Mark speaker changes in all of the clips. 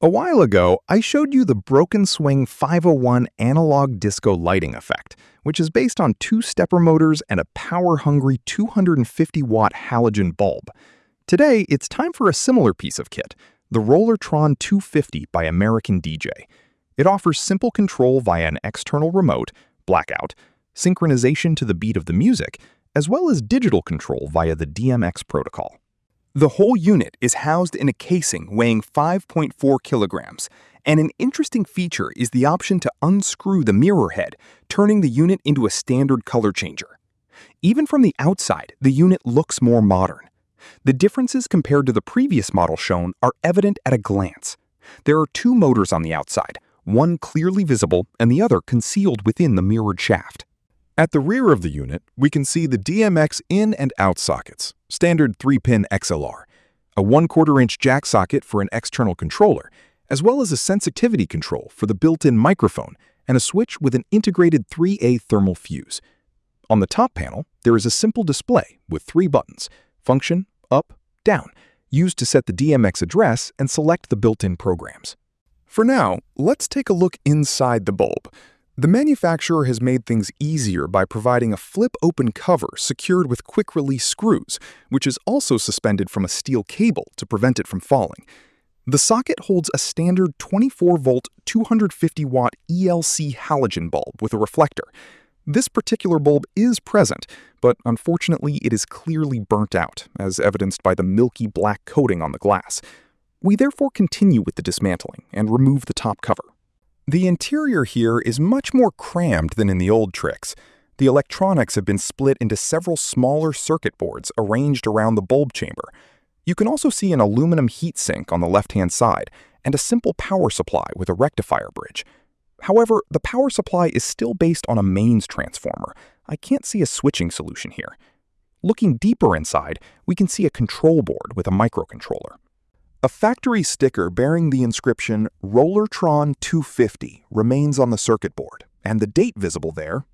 Speaker 1: A while ago, I showed you the Broken Swing 501 analog disco lighting effect, which is based on two stepper motors and a power-hungry 250-watt halogen bulb. Today, it's time for a similar piece of kit, the Rollertron 250 by American DJ. It offers simple control via an external remote, blackout, synchronization to the beat of the music, as well as digital control via the DMX protocol. The whole unit is housed in a casing weighing 5.4 kilograms, and an interesting feature is the option to unscrew the mirror head, turning the unit into a standard color changer. Even from the outside, the unit looks more modern. The differences compared to the previous model shown are evident at a glance. There are two motors on the outside, one clearly visible and the other concealed within the mirrored shaft.
Speaker 2: At the rear of the unit, we can see the DMX in and out sockets, standard 3-pin XLR, a 1/4-inch jack socket for an external controller, as well as a sensitivity control for the built-in microphone and a switch with an integrated 3A thermal fuse. On the top panel, there is a simple display with 3 buttons, function, up, down, used to set the DMX address and select the built-in programs. For now, let's take a look inside the bulb. The manufacturer has made things easier by providing a flip-open cover secured with quick-release screws, which is also suspended from a steel cable to prevent it from falling. The socket holds a standard 24-volt, 250-watt ELC halogen bulb with a reflector. This particular bulb is present, but unfortunately it is clearly burnt out, as evidenced by the milky black coating on the glass. We therefore continue with the dismantling and remove the top cover. The interior here is much more crammed than in the old tricks. The electronics have been split into several smaller circuit boards arranged around the bulb chamber. You can also see an aluminum heatsink on the left-hand side and a simple power supply with a rectifier bridge. However, the power supply is still based on a mains transformer. I can't see a switching solution here. Looking deeper inside, we can see a control board with a microcontroller. A factory sticker bearing the inscription Rollertron 250 remains on the circuit board, and the date visible there,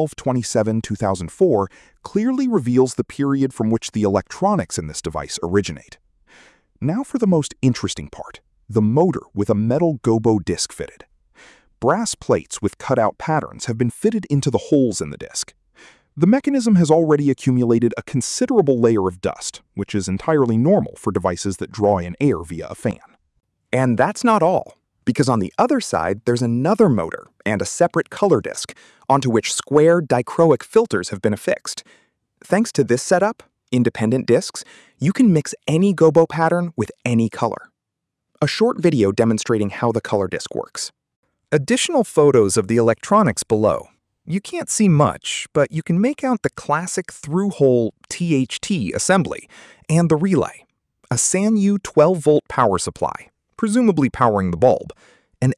Speaker 2: 12/27/2004, clearly reveals the period from which the electronics in this device originate. Now for the most interesting part, the motor with a metal gobo disc fitted. Brass plates with cutout patterns have been fitted into the holes in the disc. The mechanism has already accumulated a considerable layer of dust, which is entirely normal for devices that draw in air via a fan.
Speaker 1: And that's not all, because on the other side there's another motor and a separate color disc, onto which square dichroic filters have been affixed. Thanks to this setup, independent discs, you can mix any gobo pattern with any color. A short video demonstrating how the color disc works. Additional photos of the electronics below. You can't see much, but you can make out the classic through-hole THT assembly and the relay, a Sanyo 12-volt power supply, presumably powering the bulb, an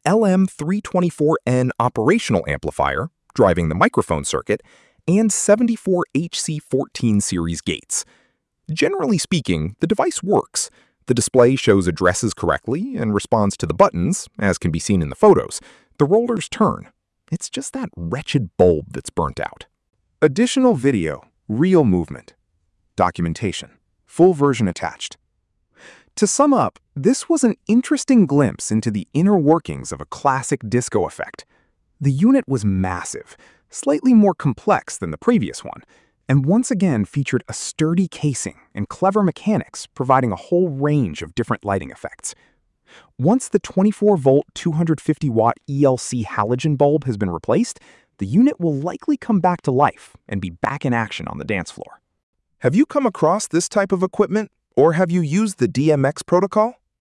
Speaker 1: LM324N operational amplifier, driving the microphone circuit, and 74 HC14 series gates. Generally speaking, the device works. The display shows addresses correctly and responds to the buttons, as can be seen in the photos. The rollers turn. It's just that wretched bulb that's burnt out.
Speaker 2: Additional video, real movement. Documentation, full version attached.
Speaker 1: To sum up, this was an interesting glimpse into the inner workings of a classic disco effect. The unit was massive, slightly more complex than the previous one, and once again featured a sturdy casing and clever mechanics providing a whole range of different lighting effects. Once the 24-volt, 250-watt ELC halogen bulb has been replaced, the unit will likely come back to life and be back in action on the dance floor.
Speaker 2: Have you come across this type of equipment, or have you used the DMX protocol?